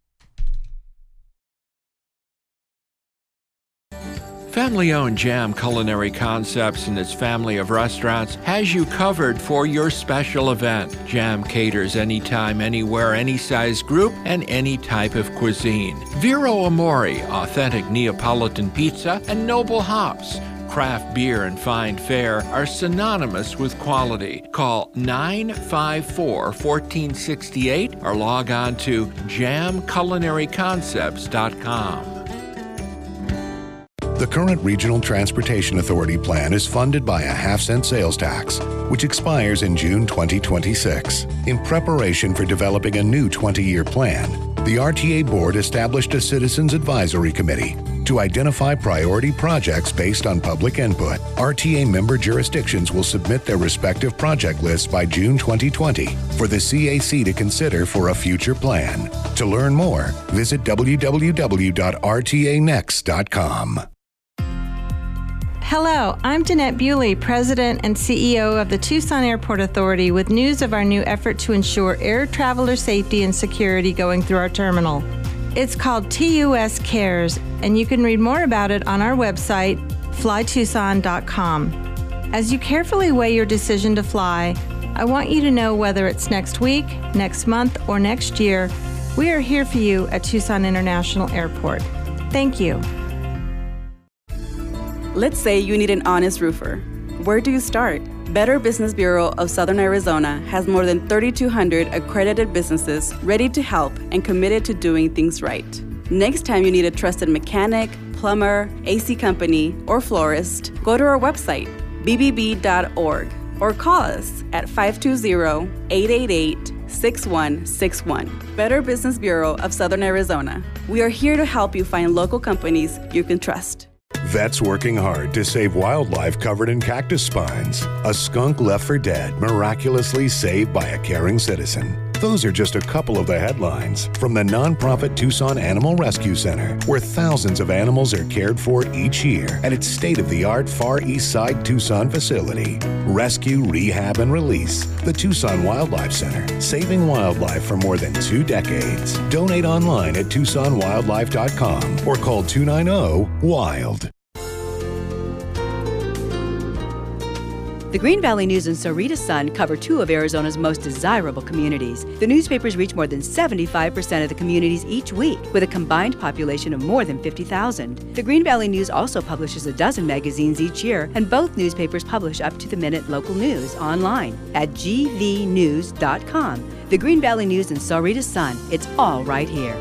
Family-owned Jam Culinary Concepts and its family of restaurants has you covered for your special event. Jam caters anytime, anywhere, any size group, and any type of cuisine. Vero Amore, authentic Neapolitan pizza, and Noble Hops. Craft beer and fine fare are synonymous with quality. Call nine five four, one four six eight or log on to jam culinary concepts dot com. The current Regional Transportation Authority plan is funded by a half-cent sales tax, which expires in June twenty twenty-six. In preparation for developing a new twenty-year plan, the R T A Board established a Citizens Advisory Committee to identify priority projects based on public input. R T A member jurisdictions will submit their respective project lists by June twenty twenty for the C A C to consider for a future plan. To learn more, visit w w w dot r t a next dot com. Hello, I'm Danette Bewley, President and C E O of the Tucson Airport Authority, with news of our new effort to ensure air traveler safety and security going through our terminal. It's called T U S Cares, and you can read more about it on our website, fly tucson dot com. As you carefully weigh your decision to fly, I want you to know whether it's next week, next month, or next year, we are here for you at Tucson International Airport. Thank you. Let's say you need an honest roofer. Where do you start? Better Business Bureau of Southern Arizona has more than thirty-two hundred accredited businesses ready to help and committed to doing things right. Next time you need a trusted mechanic, plumber, A C company, or florist, go to our website, b b b dot org, or call us at five two zero, eight eight eight, six one six one. Better Business Bureau of Southern Arizona. We are here to help you find local companies you can trust. Vets working hard to save wildlife covered in cactus spines. A skunk left for dead, miraculously saved by a caring citizen. Those are just a couple of the headlines from the nonprofit Tucson Animal Rescue Center, where thousands of animals are cared for each year at its state-of-the-art Far East Side Tucson facility. Rescue, rehab, and release. The Tucson Wildlife Center, saving wildlife for more than two decades. Donate online at tucson wildlife dot com or call two nine zero, WILD. The Green Valley News and Sahuarita Sun cover two of Arizona's most desirable communities. The newspapers reach more than seventy-five percent of the communities each week, with a combined population of more than fifty thousand. The Green Valley News also publishes a dozen magazines each year, and both newspapers publish up-to-the-minute local news online at g v news dot com. The Green Valley News and Sahuarita Sun, it's all right here.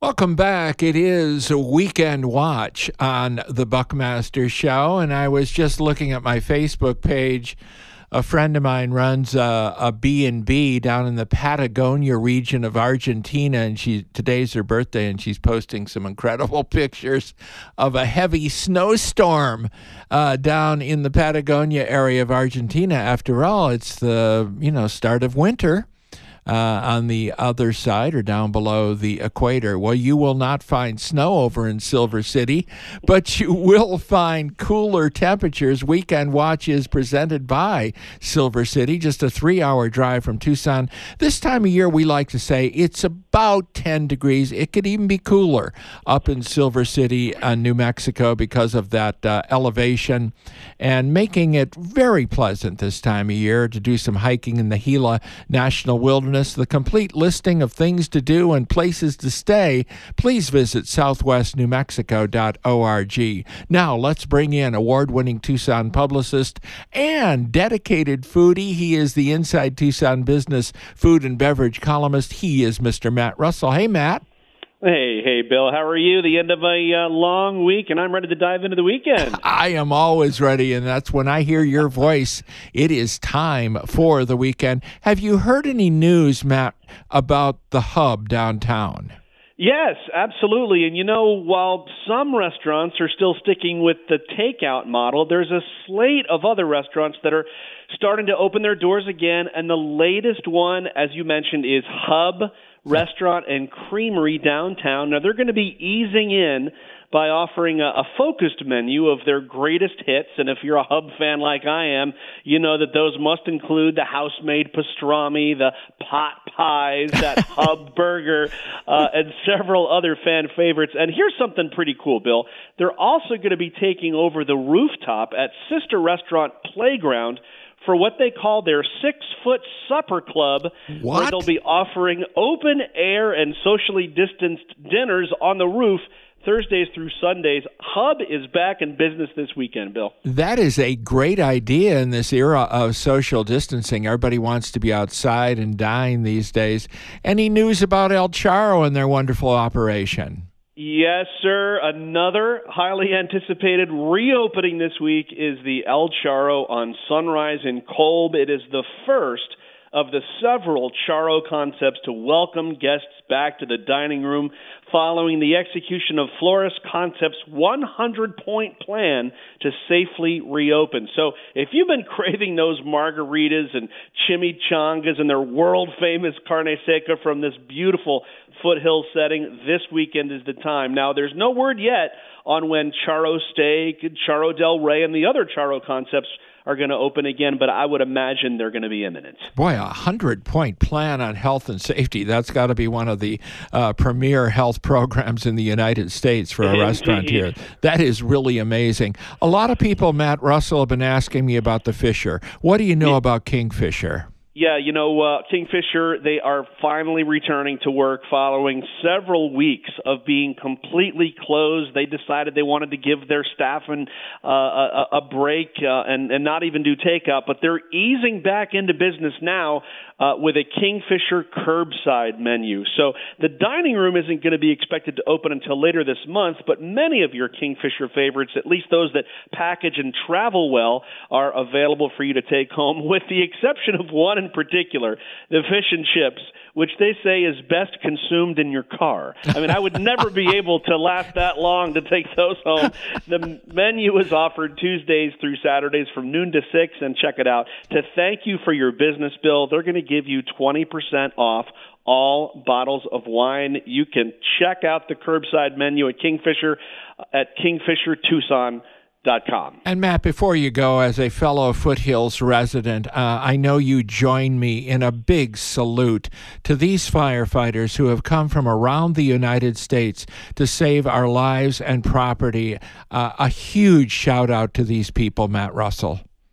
Welcome back. It is a Weekend Watch on the Buckmaster Show, and I was just looking at my Facebook page. A friend of mine runs a, a B and B down in the Patagonia region of Argentina, and she today's her birthday, and she's posting some incredible pictures of a heavy snowstorm uh, down in the Patagonia area of Argentina. After all, it's the you know start of winter. Uh, on the other side or down below the equator. Well, you will not find snow over in Silver City, but you will find cooler temperatures. Weekend Watch is presented by Silver City, just a three-hour drive from Tucson. This time of year, we like to say it's about ten degrees. It could even be cooler up in Silver City, uh, New Mexico, because of that uh, elevation, and making it very pleasant this time of year to do some hiking in the Gila National Wilderness. The complete listing of things to do and places to stay, please visit southwest new mexico dot org. Now, let's bring in award-winning Tucson publicist and dedicated foodie. He is the Inside Tucson Business food and beverage columnist. He is Mister Matt Russell. Hey, Matt. Hey, hey, Bill. How are you? The end of a uh, long week, and I'm ready to dive into the weekend. I am always ready, and that's when I hear your voice. It is time for the weekend. Have you heard any news, Matt, about the Hub downtown? Yes, absolutely. And, you know, while some restaurants are still sticking with the takeout model, there's a slate of other restaurants that are starting to open their doors again, and the latest one, as you mentioned, is Hub Restaurant and Creamery downtown. Now, they're going to be easing in by offering a, a focused menu of their greatest hits. And if you're a Hub fan like I am, you know that those must include the house-made pastrami, the pot pies, that Hub burger, uh, and several other fan favorites. And here's something pretty cool, Bill. They're also going to be taking over the rooftop at Sister Restaurant Playground for what they call their six-foot supper club, what? where they'll be offering open-air and socially distanced dinners on the roof Thursdays through Sundays. Hub is back in business this weekend, Bill. That is a great idea in this era of social distancing. Everybody wants to be outside and dine these days. Any news about El Charro and their wonderful operation? Yes, sir. Another highly anticipated reopening this week is the El Charro on Sunrise in Kolb. It is the first of the several Charro concepts to welcome guests back to the dining room following the execution of Flores Concepts' one hundred point plan to safely reopen. So if you've been craving those margaritas and chimichangas and their world-famous carne seca from this beautiful foothill setting, this weekend is the time. Now, there's no word yet on when Charro Steak, Charro Del Rey, and the other Charro concepts are going to open again, but I would imagine they're going to be imminent. Boy, a hundred-point plan on health and safety. That's got to be one of the uh, premier health programs in the United States for a Indeed. restaurant here. That is really amazing. A lot of people, Matt Russell, have been asking me about the Fisher. What do you know yeah. about Kingfisher? Yeah, you know, uh, Kingfisher, they are finally returning to work following several weeks of being completely closed. They decided they wanted to give their staff an, uh, a, a break uh, and, and not even do takeout, but they're easing back into business now uh, with a Kingfisher curbside menu. So the dining room isn't going to be expected to open until later this month, but many of your Kingfisher favorites, at least those that package and travel well, are available for you to take home, with the exception of one in particular, the fish and chips, which they say is best consumed in your car. I mean, I would never be able to last that long to take those home. The menu is offered Tuesdays through Saturdays from noon to six, and check it out. To thank you for your business, Bill, they're going to give you twenty percent off all bottles of wine. You can check out the curbside menu at Kingfisher at kingfisher tucson dot com. And Matt, before you go, as a fellow Foothills resident, uh, I know you join me in a big salute to these firefighters who have come from around the United States to save our lives and property. Uh, a huge shout out to these people, Matt Russell.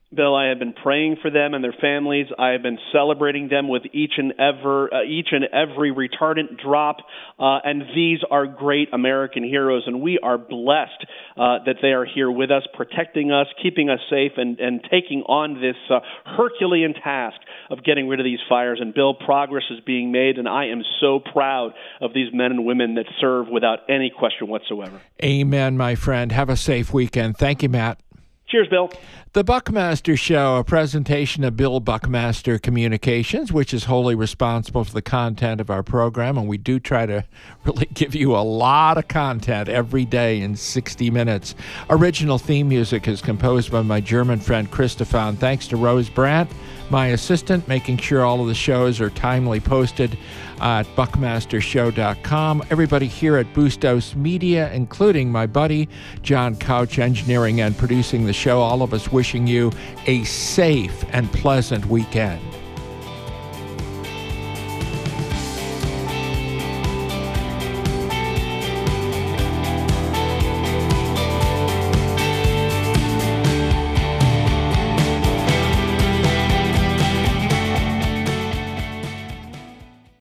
Bill, I have been praying for them and their families. I have been celebrating them with each and ever, uh, each and every retardant drop. Uh, and these are great American heroes, and we are blessed uh, that they are here with us, protecting us, keeping us safe, and, and taking on this uh, Herculean task of getting rid of these fires. And Bill, progress is being made, and I am so proud of these men and women that serve without any question whatsoever. Amen, my friend. Have a safe weekend. Thank you, Matt. Cheers, Bill. The Buckmaster Show, a presentation of Bill Buckmaster Communications, which is wholly responsible for the content of our program, and we do try to really give you a lot of content every day in sixty minutes. Original theme music is composed by my German friend Christophan. Thanks to Rose Brandt, my assistant, making sure all of the shows are timely posted at buckmaster show dot com. Everybody here at Bustos Media, including my buddy John Couch, engineering and producing the show, all of us wishing you a safe and pleasant weekend.